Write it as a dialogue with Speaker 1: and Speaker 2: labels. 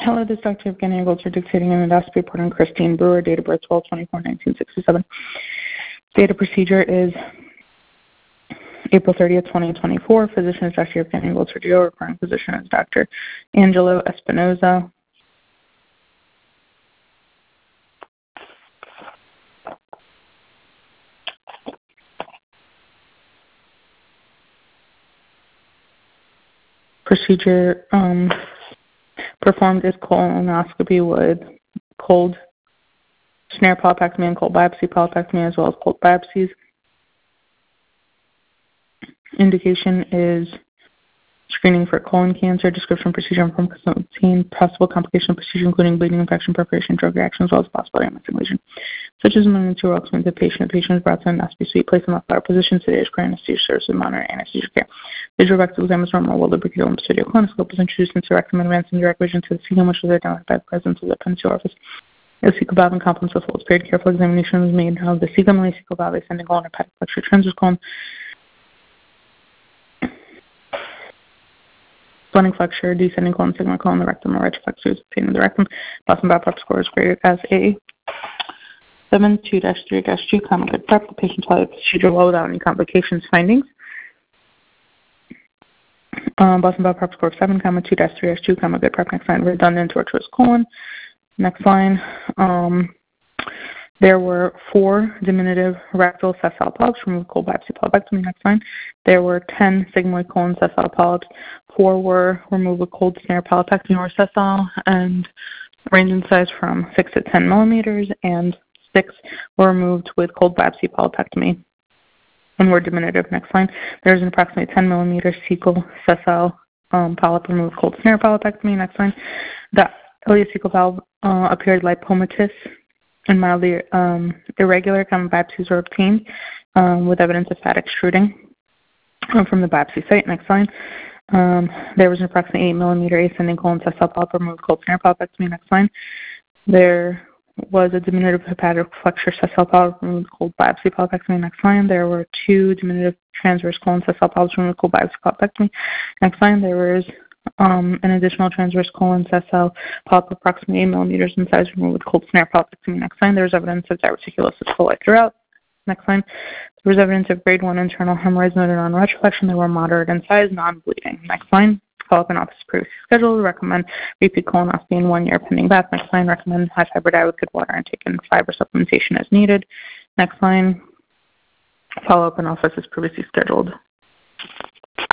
Speaker 1: Hello, this is Dr. Evgenia Goltzer dictating an endoscopy report on Christine Brewer, date of birth 12/24/1967. Data procedure is April 30th, 2024. Physician is Dr. Evgenia Goltzer, DO. Referring physician is Dr. Angelo Espinoza. Procedure performed is colonoscopy with cold snare polypectomy and cold biopsy polypectomy, as well as cold biopsies. Indication is screening for colon cancer. Description procedure from contain possible complication of procedure, including bleeding, infection, perforation, drug reaction, as well as possibility of missing lesion, such as among the two to the patient. The patient is brought to an endoscopy suite, placed in the flower position. Sedation, anesthesia service, and monitor anesthesia care. Visual rectal exam is normal, while the brachial and posterior colonoscope was introduced into rectum and advancing direct vision to the cecum, which was identified by the presence of the appendiceal orifice. The cecal valve and complements of folds period. Careful examination was made of the cecum and the cecal valve, ascending colon, hepatic flexure, transverse colon, splenic flexure, descending colon, sigmoid colon, the rectum, or right flexors obtained in the rectum. Boston Bioprep score is graded as a 7-2-3-2, common good prep. The patient tolerated the procedure well without any complications. Findings. Boston Bioprep score of 7, 2-3-2, common good prep. Next line, redundant tortuous colon. Next line. There were 4 diminutive rectal sessile polyps removed cold biopsy polypectomy. Next line. There were 10 sigmoid colon sessile polyps. 4 were removed with cold snare polypectomy or sessile and range in size from 6 to 10 millimeters, and 6 were removed with cold biopsy polypectomy and were diminutive. Next line. There is an approximately 10 millimeter cecal sessile polyp removed with cold snare polypectomy. Next line. The ileocecal valve appeared lipomatous and mildly irregular. Common biopsies were obtained with evidence of fat extruding from the biopsy site. Next line. There was an approximately 8 millimeter ascending colon sessile polyp removed with cold snare polypectomy. Next line. There was a diminutive hepatic flexure sessile polyp removed with cold biopsy polypectomy. Next line. There were 2 diminutive transverse colon sessile polyps removed with cold biopsy polypectomy. Next line. There was an additional transverse colon sessile polyp approximately 8 millimeters in size removed with cold snare polypectomy. Next line. There was evidence of diverticulosis coli throughout. Next line. There was evidence of grade 1 internal hemorrhoids noted on retrosplection. They were moderate in size, non-bleeding. Next line. Follow-up in office previously scheduled. Recommend repeat colonoscopy in 1 year pending bath. Next line. Recommend high fiber diet with good water intake and fiber supplementation as needed. Next line. Follow-up in office as previously scheduled.